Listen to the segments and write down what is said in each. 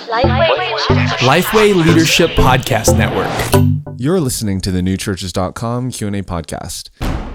Lifeway Leadership Podcast Network. You're listening to the newchurches.com Q&A podcast.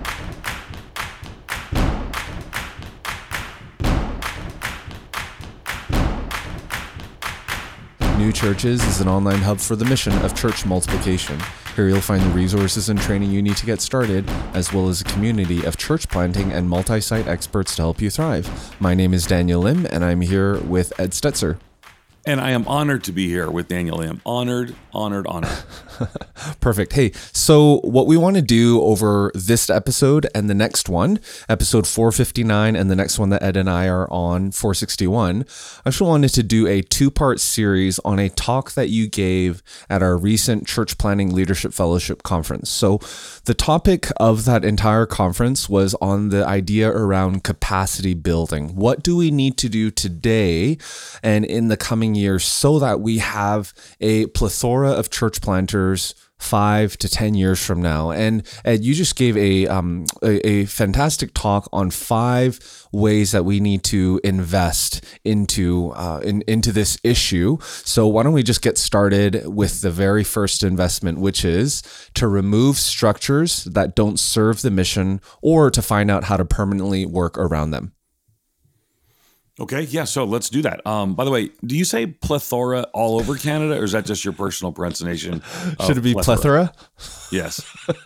New Churches is an online hub for the mission of church multiplication. Here you'll find the resources and training you need to get started, as well as a community of church planting and multi-site experts to help you thrive. My name is Daniel Lim, and I'm here with Ed Stetzer. And I am honored to be here with Daniel Lim. Honored. Perfect. Hey, so what we want to do over this episode and the next one, episode 459, and the next one that Ed and I are on, 461, I actually wanted to do a two-part series on a talk that you gave at our recent Church Planting Leadership Fellowship conference. So the topic of that entire conference was on the idea around capacity building. What do we need to do today and in the coming years so that we have a plethora of church planters 5 to 10 years from now? And Ed, you just gave a fantastic talk on 5 ways that we need to invest into this issue. So why don't we just get started with the very first investment, which is to remove structures that don't serve the mission or to find out how to permanently work around them. Okay, yeah, so let's do that. By the way, do you say plethora all over Canada, or is that just your personal pronunciation? Should it be plethora? Yes.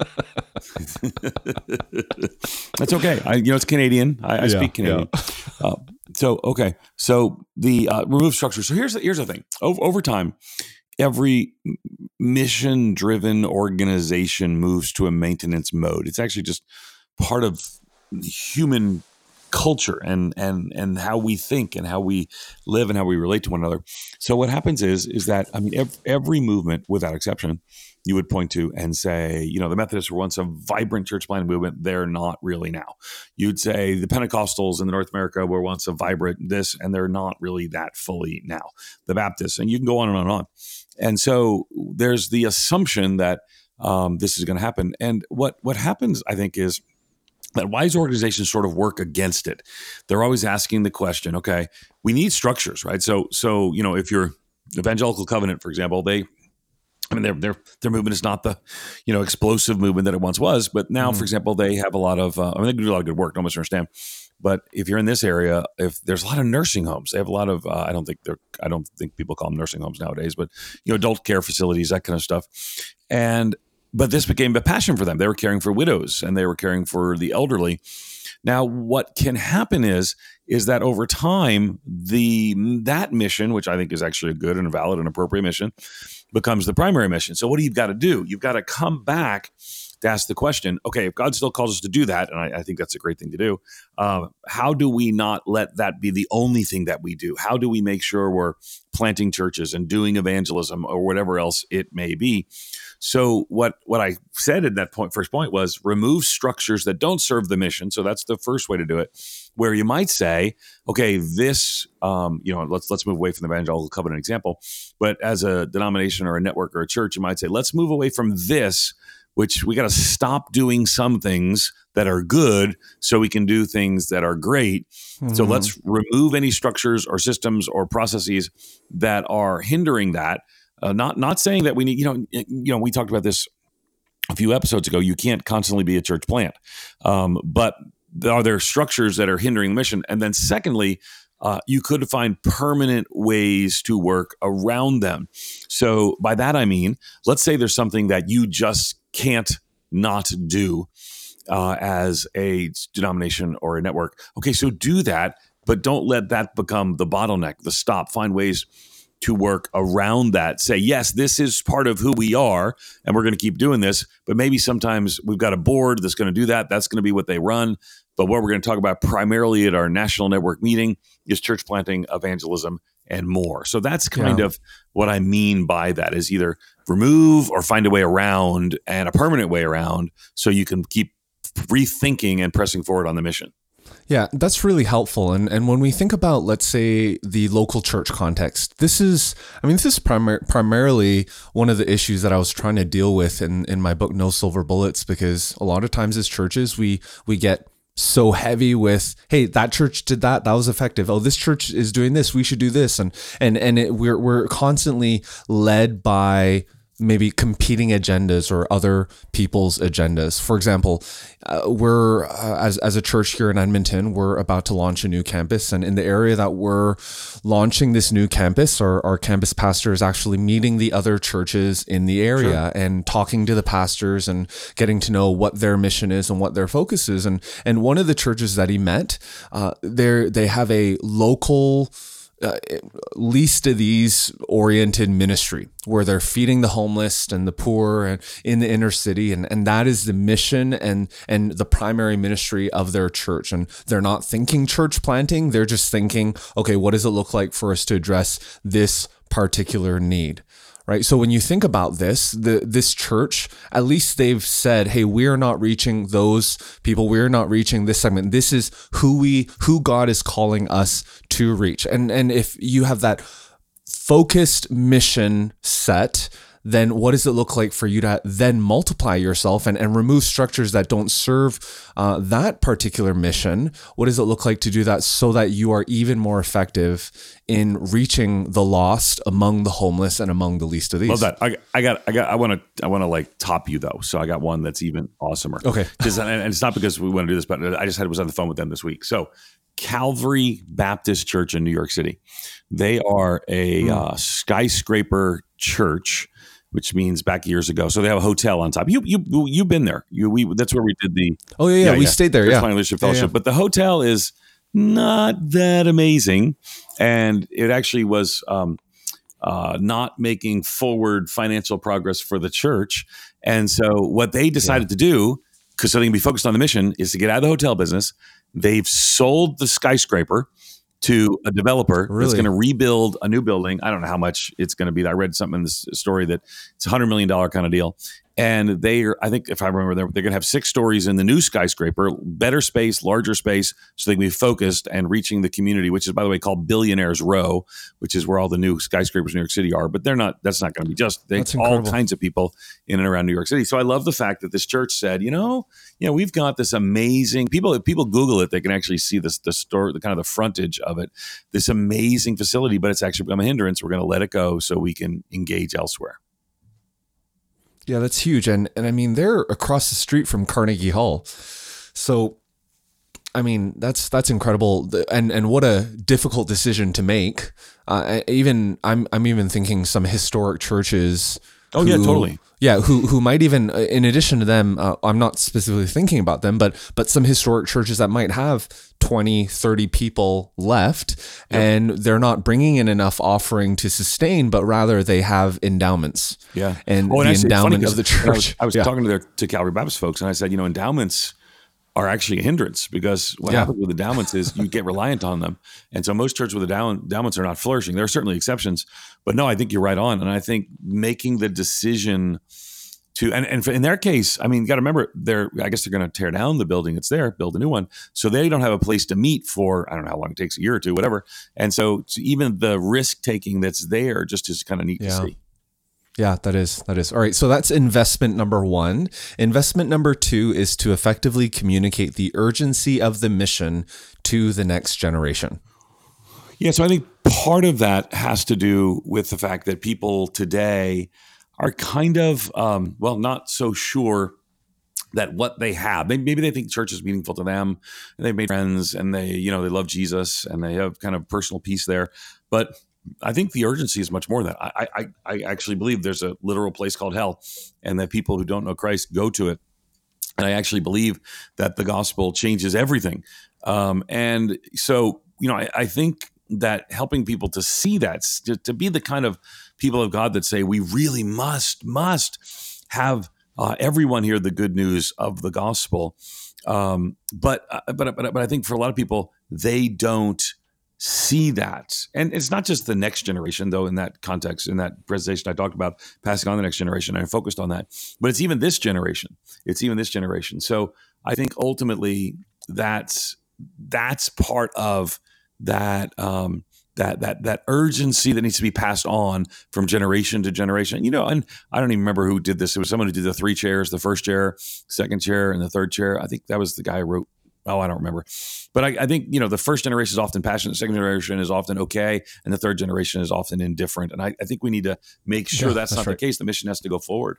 That's okay. It's Canadian. I speak Canadian. Yeah. So the remove structure. So here's the thing. Over time, every mission-driven organization moves to a maintenance mode. It's actually just part of human culture and how we think and how we live and how we relate to one another. So what happens is that, every movement without exception, you would point to and say, the Methodists were once a vibrant church planting movement. They're not really now. You'd say the Pentecostals in North America were once a vibrant this, and they're not really that fully now. The Baptists, and you can go on and on and on. And so there's the assumption that this is going to happen. And what happens, I think, is that wise organizations sort of work against it. They're always asking the question, okay, we need structures, right? So if you're Evangelical Covenant, for example, their movement is not the, explosive movement that it once was, but now, for example, they have a lot of, they do a lot of good work, don't misunderstand. But if you're in this area, if there's a lot of nursing homes, they have a lot of, I don't think people call them nursing homes nowadays, but, adult care facilities, that kind of stuff. But this became a passion for them. They were caring for widows and they were caring for the elderly. Now, what can happen is that over time, that mission, which I think is actually a good and a valid and appropriate mission, becomes the primary mission. So what do you got to do? You've got to come back to ask the question, okay, if God still calls us to do that, and I think that's a great thing to do, how do we not let that be the only thing that we do? How do we make sure we're planting churches and doing evangelism or whatever else it may be? So what I said in that first point was remove structures that don't serve the mission. So that's the first way to do it, where you might say, okay, this, let's move away from the Evangelical Covenant example, but as a denomination or a network or a church, you might say, let's move away from this, which we got to stop doing some things that are good so we can do things that are great. Mm-hmm. So let's remove any structures or systems or processes that are hindering that. Not saying that we need, we talked about this a few episodes ago. You can't constantly be a church plant, but are there structures that are hindering the mission? And then secondly, you could find permanent ways to work around them. So by that, I mean, let's say there's something that you just can't not do as a denomination or a network. Okay, so do that, but don't let that become the bottleneck, the stop. Find ways to work around that. Say, yes, this is part of who we are, and we're going to keep doing this, but maybe sometimes we've got a board that's going to do that. That's going to be what they run. But what we're going to talk about primarily at our national network meeting is church planting, evangelism, and more. So that's kind of what I mean by that, is either remove or find a way around, and a permanent way around, so you can keep rethinking and pressing forward on the mission. Yeah, that's really helpful. And when we think about, let's say, the local church context, this is primarily one of the issues that I was trying to deal with in my book, No Silver Bullets, because a lot of times as churches, we get so heavy with, hey, that church did that was effective. Oh, this church is doing this, we should do this, we're constantly led by maybe competing agendas or other people's agendas. For example, we're as a church here in Edmonton, we're about to launch a new campus, and in the area that we're launching this new campus, our campus pastor is actually meeting the other churches in the area and talking to the pastors and getting to know what their mission is and what their focus is. And one of the churches that he met, they have a local least of these oriented ministry where they're feeding the homeless and the poor and in the inner city. And that is the mission and the primary ministry of their church. And they're not thinking church planting. They're just thinking, okay, what does it look like for us to address this particular need? Right. So when you think about this church, at least they've said, hey, we're not reaching those people. We're not reaching this segment. This is who God is calling us to reach. And if you have that focused mission set, then what does it look like for you to then multiply yourself and remove structures that don't serve that particular mission? What does it look like to do that so that you are even more effective in reaching the lost among the homeless and among the least of these? Love that. I want to like top you though. So I got one that's even awesomer. Okay. And it's not because we want to do this, but I just was on the phone with them this week. So Calvary Baptist Church in New York City, they are a skyscraper church, which means back years ago. So they have a hotel on top. You've been there. That's where we did the. Oh yeah. We stayed there. Planning Leadership Fellowship. But the hotel is not that amazing, and it actually was not making forward financial progress for the church. And so what they decided to do, because so they can be focused on the mission, is to get out of the hotel business. They've sold the skyscraper to a developer that's going to rebuild a new building. I don't know how much it's going to be. I read something in this story that it's $100 million kind of deal. And I think if I remember, they're going to have 6 stories in the new skyscraper, better space, larger space, so they can be focused and reaching the community, which is, by the way, called Billionaires Row, which is where all the new skyscrapers in New York City are. But that's not going to be just all kinds of people in and around New York City. So I love the fact that this church said, we've got this amazing people. If people Google it, they can actually see the store, the kind of the frontage of it, this amazing facility, but it's actually become a hindrance. We're going to let it go so we can engage elsewhere. Yeah, that's huge. And I mean, they're across the street from Carnegie Hall. So, I mean, that's incredible. And what a difficult decision to make. I'm even thinking some historic churches. Oh, yeah, totally. Yeah, who might even, in addition to them, I'm not specifically thinking about them, but some historic churches that might have 20, 30 people left, and they're not bringing in enough offering to sustain, but rather they have endowments. Yeah. And the endowment of the church. I was talking to Calvary Baptist folks, and I said, endowments are actually a hindrance, because what happens with endowments is you get reliant on them. And so most churches with endowments are not flourishing. There are certainly exceptions, but no, I think you're right on. And I think making the decision to, and in their case, I mean, you got to remember, I guess they're going to tear down the building that's there, build a new one. So they don't have a place to meet for, I don't know how long it takes, a year or two, whatever. And so even the risk taking that's there just is kind of neat to see. Yeah, that is. All right. So that's investment number 1. Investment number 2 is to effectively communicate the urgency of the mission to the next generation. Yeah. So I think part of that has to do with the fact that people today are kind of, not so sure that what they have, maybe they think church is meaningful to them, and they've made friends, and they love Jesus, and they have kind of personal peace there. But I think the urgency is much more than that. I actually believe there's a literal place called hell, and that people who don't know Christ go to it. And I actually believe that the gospel changes everything. And so, I think that helping people to see that, to be the kind of people of God that say we really must have everyone hear the good news of the gospel. But I think for a lot of people, they don't see that. And it's not just the next generation, though, in that context, in that presentation I talked about passing on the next generation, and I focused on that, but it's even this generation. So I think ultimately that's part of that, that urgency that needs to be passed on from generation to generation. And I don't even remember who did this. It was someone who did the 3 chairs, the first chair, second chair, and the third chair. I think that was the guy who wrote I don't remember. But I think, the first generation is often passionate, the second generation is often okay, and the third generation is often indifferent. And I think we need to make sure that's not right. The case. The mission has to go forward.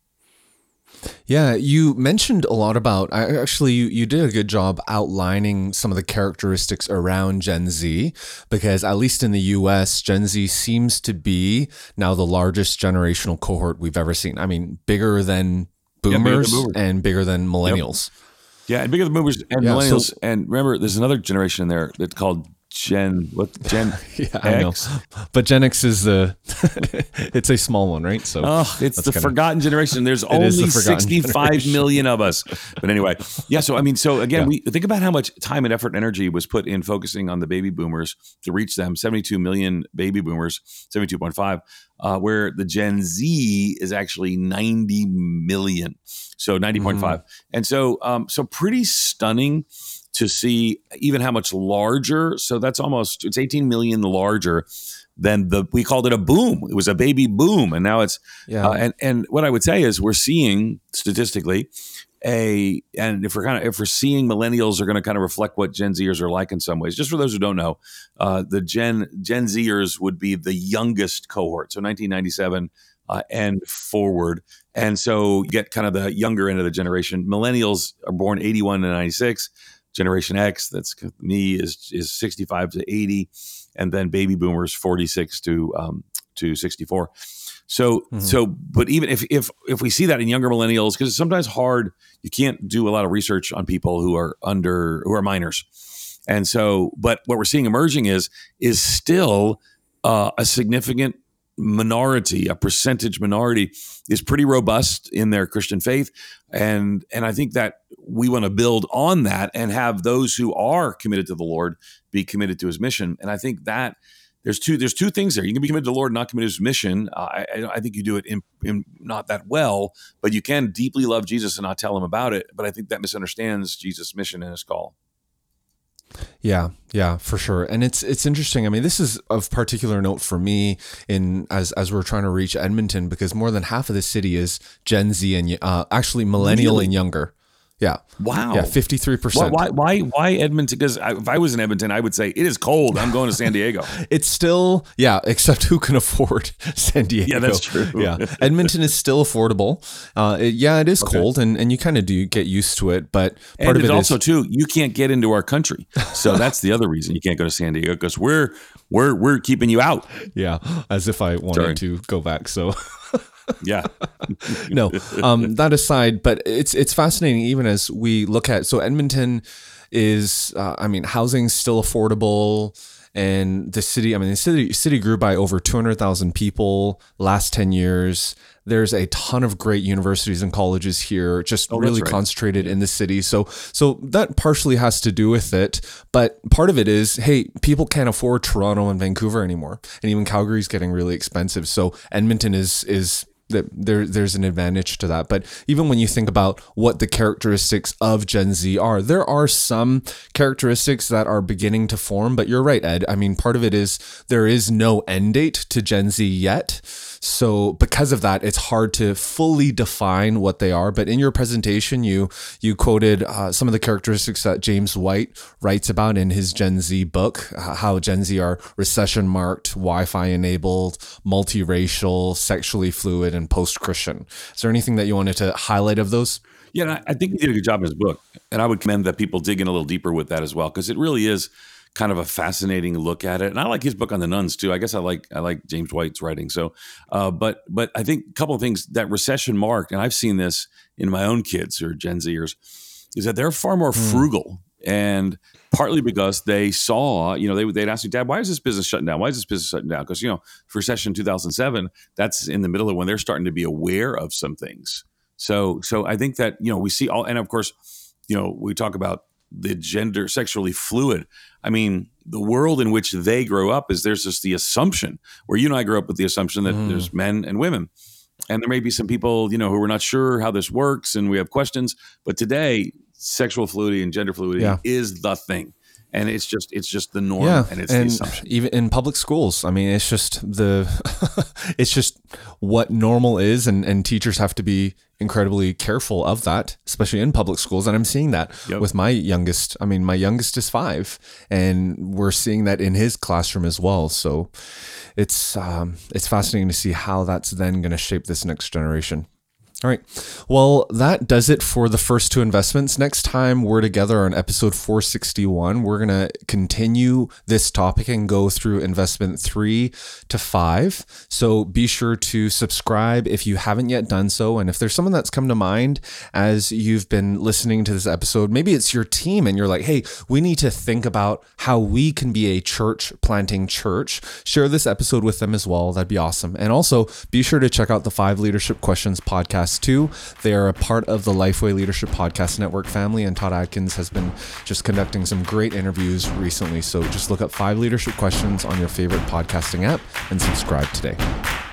Yeah, you mentioned a lot about, actually, you did a good job outlining some of the characteristics around Gen Z, because at least in the US, Gen Z seems to be now the largest generational cohort we've ever seen. I mean, bigger than boomers, and bigger than millennials. Yep. Yeah, and bigger than boomers and millennials. So, and remember, there's another generation in there that's called Gen yeah, X? I know. But Gen X is it's a small one, right? So it's the forgotten generation. There's only 65 million of us. But anyway, yeah. So again, we think about how much time and effort and energy was put in focusing on the baby boomers to reach them. 72 million baby boomers, 72.5, where the Gen Z is actually 90 million. So 90.5. And so pretty stunning to see even how much larger. So that's it's 18 million larger than we called it a boom. It was a baby boom. And now it's, and what I would say is we're seeing statistically and if we're seeing millennials are going to kind of reflect what Gen Zers are like in some ways, just for those who don't know, the Gen Zers would be the youngest cohort. So 1997 and forward. And so you get kind of the younger end of the generation. Millennials are born 81 to 96. Generation X, that's me, is 65 to 80, and then baby boomers 46 to 64. So but even if we see that in younger millennials, because it's sometimes hard, you can't do a lot of research on people who are minors, and so but what we're seeing emerging is still a significant minority, a percentage minority, is pretty robust in their Christian faith. And I think that we want to build on that and have those who are committed to the Lord be committed to his mission. And I think that there's two things there. You can be committed to the Lord and not committed to his mission. I think you do it in not that well, but you can deeply love Jesus and not tell him about it. But I think that misunderstands Jesus' mission and his call. Yeah, for sure. And it's interesting. I mean, this is of particular note for me as we're trying to reach Edmonton, because more than half of the city is Gen Z and actually millennial and younger. Yeah. Wow. Yeah, 53%. Why Edmonton? Because if I was in Edmonton, I would say it is cold. I'm going to San Diego. It's still, except who can afford San Diego? Yeah, that's true. Yeah. Edmonton is still affordable. It is cold, and you kind of do get used to it. But part of it also is, too, you can't get into our country. So that's the other reason you can't go to San Diego, because we're keeping you out. Yeah, as if I wanted to go back. So. Yeah. No, that aside, but it's fascinating even as we look at, so Edmonton is, housing's still affordable, and the city grew by over 200,000 people last 10 years. There's a ton of great universities and colleges here, just really concentrated in the city. So that partially has to do with it. But part of it is, hey, people can't afford Toronto and Vancouver anymore. And even Calgary's getting really expensive. So Edmonton is there's an advantage to that. But even when you think about what the characteristics of Gen Z are, there are some characteristics that are beginning to form. But you're right, Ed. I mean, part of it is there is no end date to Gen Z yet. So because of that, it's hard to fully define what they are. But in your presentation, you quoted some of the characteristics that James White writes about in his Gen Z book, how Gen Z are recession-marked, Wi-Fi enabled, multiracial, sexually fluid, and post-Christian. Is there anything that you wanted to highlight of those? Yeah, I think he did a good job in his book. And I would commend that people dig in a little deeper with that as well, because it really is kind of a fascinating look at it. And I like his book on the nuns too. I guess I like James White's writing. So, but I think a couple of things that recession marked, and I've seen this in my own kids who are Gen Zers, is that they're far more frugal. And partly because they saw, they'd ask me, Dad, why is this business shutting down? Why is this business shutting down? Because, recession 2007, that's in the middle of when they're starting to be aware of some things. So I think that, we see all, and of course, we talk about the gender sexually fluid. I mean, the world in which they grow up there's just the assumption, where you and I grew up with the assumption that there's men and women. And there may be some people, who are not sure how this works and we have questions. But today, sexual fluidity and gender fluidity is the thing. and it's just the norm, and it's the assumption. Even in public schools, I mean, it's just it's just what normal is, and teachers have to be incredibly careful of that, especially in public schools. And I'm seeing that with my youngest. I mean, my youngest is 5, and we're seeing that in his classroom as well. So it's fascinating to see how that's then going to shape this next generation. All right. Well, that does it for the first 2 investments. Next time we're together on episode 461, we're going to continue this topic and go through investment 3 to 5. So be sure to subscribe if you haven't yet done so. And if there's someone that's come to mind as you've been listening to this episode, maybe it's your team and you're like, hey, we need to think about how we can be a church planting church. Share this episode with them as well. That'd be awesome. And also be sure to check out the 5 Leadership Questions podcast too. They are a part of the Lifeway Leadership Podcast Network family, and Todd Adkins has been just conducting some great interviews recently. So just look up 5 Leadership Questions on your favorite podcasting app and subscribe today.